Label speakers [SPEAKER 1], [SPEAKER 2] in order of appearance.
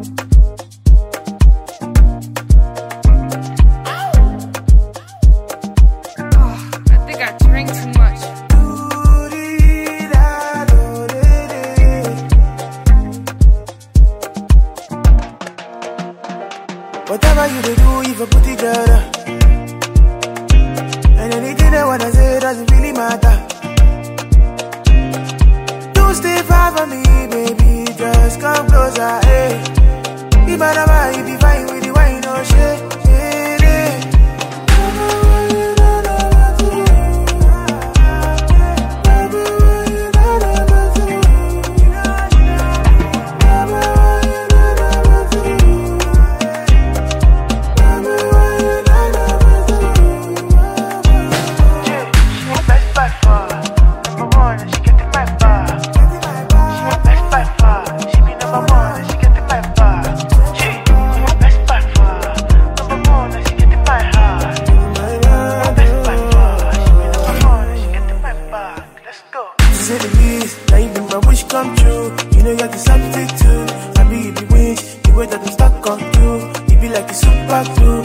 [SPEAKER 1] Whatever you do, if I put it together. And anything I wanna say doesn't really matter. Don't stay far from me, baby, just come closer, hey. If I you be fine with the wine, no shit, shit, hey. Come true, you know you're the subject too. I be the wish, the way that I'm stuck on you. You be like a super glue.